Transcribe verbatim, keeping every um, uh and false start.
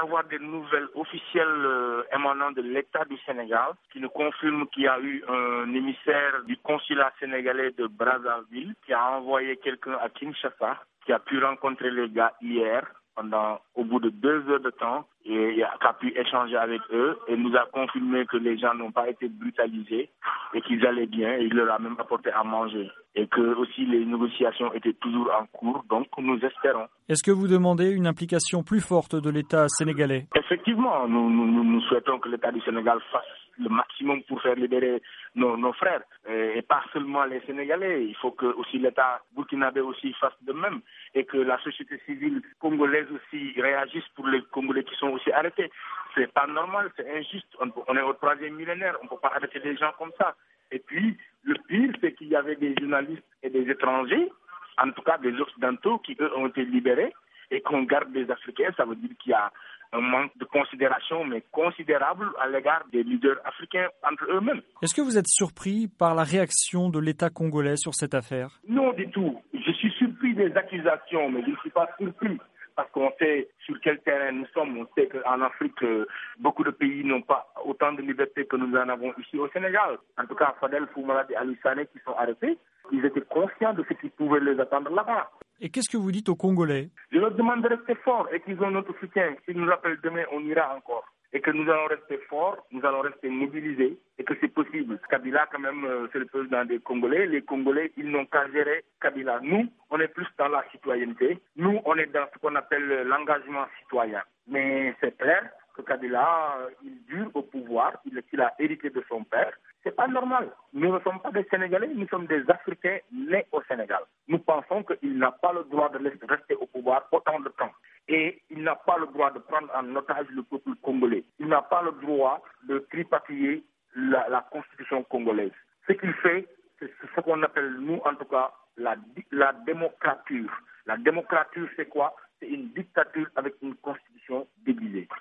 avoir des nouvelles officielles euh, émanant de l'État du Sénégal qui nous confirment qu'il y a eu un émissaire du consulat sénégalais de Brazzaville qui a envoyé quelqu'un à Kinshasa, qui a pu rencontrer les gars hier pendant au bout de deux heures de temps et qui a pu échanger avec eux et nous a confirmé que les gens n'ont pas été brutalisés et qu'ils allaient bien et il leur a même apporté à manger et que aussi les négociations étaient toujours en cours, donc nous espérons. Est-ce que vous demandez une implication plus forte de l'État sénégalais? Effectivement, nous, nous, nous souhaitons que l'État du Sénégal fasse le maximum pour faire libérer nos, nos frères et, et pas seulement les Sénégalais. Il faut que aussi l'État burkinabé aussi fasse de même et que la société civile congolaise aussi réagisse pour les Congolais qui sont aussi arrêtés. C'est pas normal, c'est injuste. On, on est au troisième millénaire, on ne peut pas arrêter des gens comme ça. Et puis, le pire, c'est qu'il y avait des journalistes et des étrangers, en tout cas des Occidentaux, qui eux ont été libérés et qu'on garde des Africains. Ça veut dire qu'il y a un manque de considération, mais considérable à l'égard des leaders africains entre eux-mêmes. Est-ce que vous êtes surpris par la réaction de l'État congolais sur cette affaire? Non du tout. Je suis surpris des accusations, mais je ne suis pas surpris. Parce qu'on sait sur quel terrain nous sommes. On sait qu'en Afrique, beaucoup de pays n'ont pas autant de liberté que nous en avons ici au Sénégal. En tout cas, Fadel Foumalade et Ali Sané qui sont arrêtés, ils étaient conscients de ce qui pouvait les attendre là-bas. Et qu'est-ce que vous dites aux Congolais? Je leur demande de rester forts et qu'ils ont notre soutien. S'ils nous appellent demain, on ira encore. Et que nous allons rester forts, nous allons rester mobilisés et que c'est possible. Kabila, quand même, c'est le président des Congolais. Les Congolais, ils n'ont qu'à gérer Kabila. Nous, on est plus dans la citoyenneté. Nous, on est dans ce qu'on appelle l'engagement citoyen. Mais c'est clair que Kabila, il dure au pouvoir, il, il a hérité de son père. C'est pas normal. Nous ne sommes pas des Sénégalais, nous sommes des Africains nés au Sénégal. Nous pensons qu'il n'a pas le droit de rester au pouvoir autant de temps. Et il n'a pas le droit de prendre en otage le peuple congolais. Il n'a pas le droit de tripatouiller la, la constitution congolaise. Ce qu'il fait, c'est ce qu'on appelle, nous en tout cas, la, la démocrature. La démocrature, c'est quoi? C'est une dictature avec une constitution déguisée.